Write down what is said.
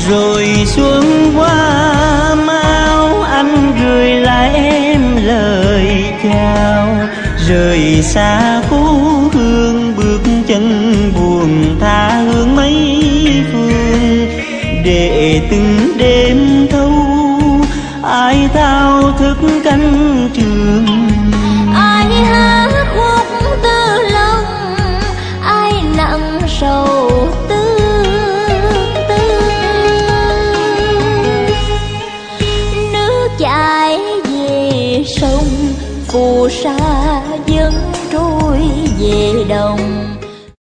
Rồi xuân qua mau anh gửi lại em lời chào. Rời xa phố hương bước chân buồn tha hương mấy phương. Để từng đêm thâu ai thao thức cánh trường. Ai hát khúc tư lòng, ai nặng sầu tư tư. Nước chảy về sông, phù sa vẫn trôi về đồng.